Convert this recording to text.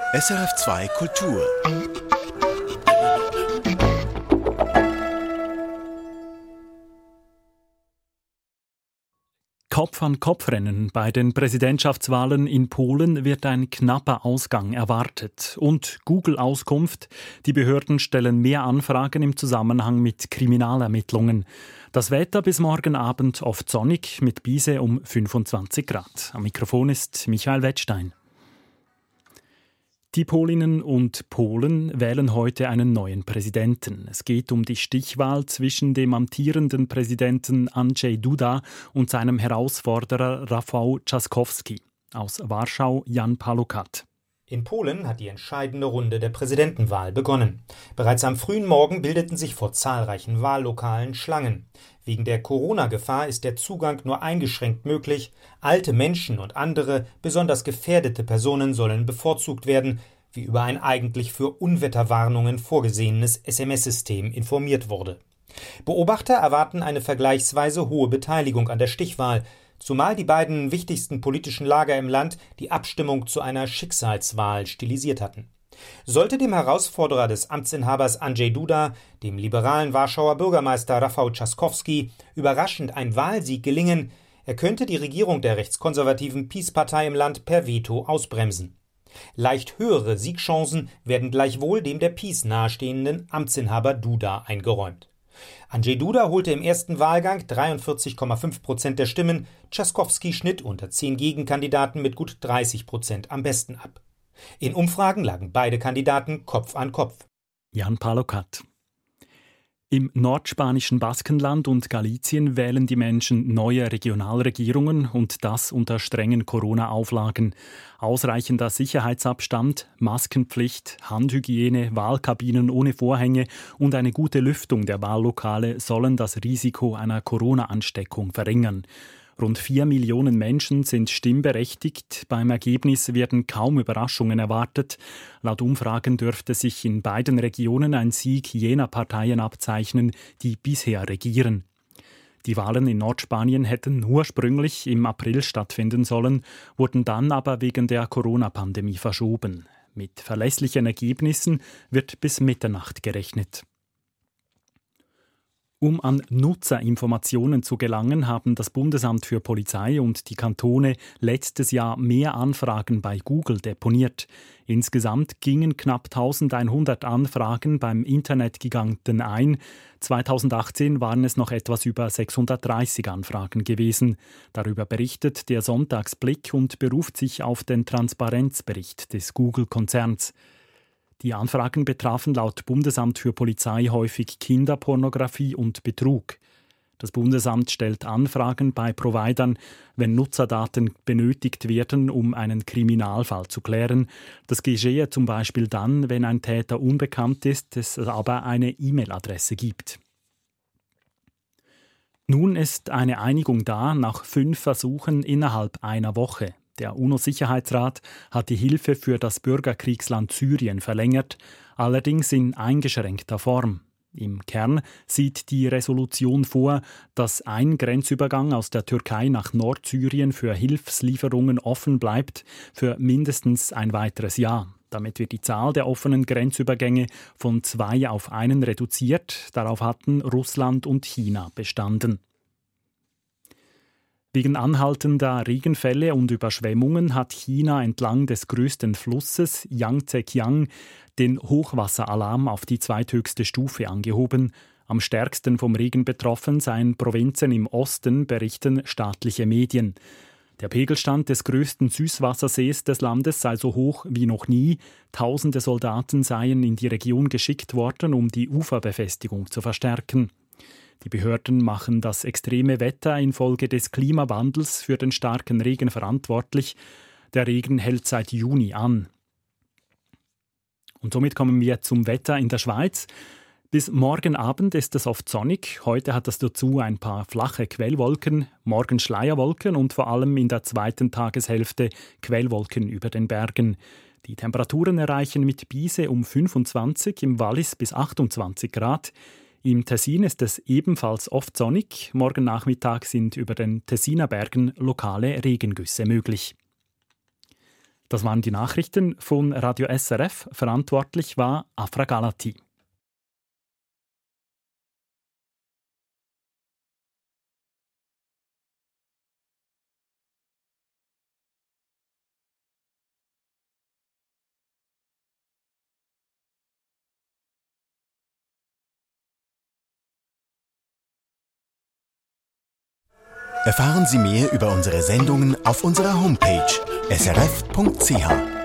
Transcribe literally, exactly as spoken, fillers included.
S R F zwei Kultur. Kopf-an-Kopf-Rennen bei den Präsidentschaftswahlen in Polen wird ein knapper Ausgang erwartet. Und Google-Auskunft: Die Behörden stellen mehr Anfragen im Zusammenhang mit Kriminalermittlungen. Das Wetter bis morgen Abend oft sonnig mit Bise um fünfundzwanzig Grad. Am Mikrofon ist Michael Wettstein. Die Polinnen und Polen wählen heute einen neuen Präsidenten. Es geht um die Stichwahl zwischen dem amtierenden Präsidenten Andrzej Duda und seinem Herausforderer Rafał Trzaskowski. Aus Warschau Jan Palukat. In Polen hat die entscheidende Runde der Präsidentenwahl begonnen. Bereits am frühen Morgen bildeten sich vor zahlreichen Wahllokalen Schlangen. Wegen der Corona-Gefahr ist der Zugang nur eingeschränkt möglich. Alte Menschen und andere, besonders gefährdete Personen sollen bevorzugt werden, wie über ein eigentlich für Unwetterwarnungen vorgesehenes S M S-System informiert wurde. Beobachter erwarten eine vergleichsweise hohe Beteiligung an der Stichwahl, zumal die beiden wichtigsten politischen Lager im Land die Abstimmung zu einer Schicksalswahl stilisiert hatten. Sollte dem Herausforderer des Amtsinhabers Andrzej Duda, dem liberalen Warschauer Bürgermeister Rafał Trzaskowski, überraschend ein Wahlsieg gelingen, er könnte die Regierung der rechtskonservativen PiS-Partei im Land per Veto ausbremsen. Leicht höhere Siegchancen werden gleichwohl dem der PiS nahestehenden Amtsinhaber Duda eingeräumt. Andrzej Duda holte im ersten Wahlgang dreiundvierzig Komma fünf Prozent der Stimmen, Trzaskowski schnitt unter zehn Gegenkandidaten mit gut dreißig Prozent am besten ab. In Umfragen lagen beide Kandidaten Kopf an Kopf. Jan Palukat. Im nordspanischen Baskenland und Galizien wählen die Menschen neue Regionalregierungen und das unter strengen Corona-Auflagen. Ausreichender Sicherheitsabstand, Maskenpflicht, Handhygiene, Wahlkabinen ohne Vorhänge und eine gute Lüftung der Wahllokale sollen das Risiko einer Corona-Ansteckung verringern. Rund vier Millionen Menschen sind stimmberechtigt. Beim Ergebnis werden kaum Überraschungen erwartet. Laut Umfragen dürfte sich in beiden Regionen ein Sieg jener Parteien abzeichnen, die bisher regieren. Die Wahlen in Nordspanien hätten ursprünglich im April stattfinden sollen, wurden dann aber wegen der Corona-Pandemie verschoben. Mit verlässlichen Ergebnissen wird bis Mitternacht gerechnet. Um an Nutzerinformationen zu gelangen, haben das Bundesamt für Polizei und die Kantone letztes Jahr mehr Anfragen bei Google deponiert. Insgesamt gingen knapp eintausendeinhundert Anfragen beim Internetgiganten ein. zweitausendachtzehn waren es noch etwas über sechshundertdreißig Anfragen gewesen. Darüber berichtet der Sonntagsblick und beruft sich auf den Transparenzbericht des Google-Konzerns. Die Anfragen betrafen laut Bundesamt für Polizei häufig Kinderpornografie und Betrug. Das Bundesamt stellt Anfragen bei Providern, wenn Nutzerdaten benötigt werden, um einen Kriminalfall zu klären. Das geschehe zum Beispiel dann, wenn ein Täter unbekannt ist, es aber eine E-Mail-Adresse gibt. Nun ist eine Einigung da, nach fünf Versuchen innerhalb einer Woche. Der UNO-Sicherheitsrat hat die Hilfe für das Bürgerkriegsland Syrien verlängert, allerdings in eingeschränkter Form. Im Kern sieht die Resolution vor, dass ein Grenzübergang aus der Türkei nach Nordsyrien für Hilfslieferungen offen bleibt, für mindestens ein weiteres Jahr. Damit wird die Zahl der offenen Grenzübergänge von zwei auf einen reduziert. Darauf hatten Russland und China bestanden. Wegen anhaltender Regenfälle und Überschwemmungen hat China entlang des größten Flusses Yangtze-Kiang den Hochwasseralarm auf die zweithöchste Stufe angehoben. Am stärksten vom Regen betroffen seien Provinzen im Osten, berichten staatliche Medien. Der Pegelstand des größten Süßwassersees des Landes sei so hoch wie noch nie. Tausende Soldaten seien in die Region geschickt worden, um die Uferbefestigung zu verstärken. Die Behörden machen das extreme Wetter infolge des Klimawandels für den starken Regen verantwortlich. Der Regen hält seit Juni an. Und somit kommen wir zum Wetter in der Schweiz. Bis morgen Abend ist es oft sonnig. Heute hat es dazu ein paar flache Quellwolken, morgen Schleierwolken und vor allem in der zweiten Tageshälfte Quellwolken über den Bergen. Die Temperaturen erreichen mit Bise um fünfundzwanzig, im Wallis bis achtundzwanzig Grad. Im Tessin ist es ebenfalls oft sonnig. Morgen Nachmittag sind über den Tessiner Bergen lokale Regengüsse möglich. Das waren die Nachrichten von Radio S R F. Verantwortlich war Afra Galati. Erfahren Sie mehr über unsere Sendungen auf unserer Homepage s r f punkt c h.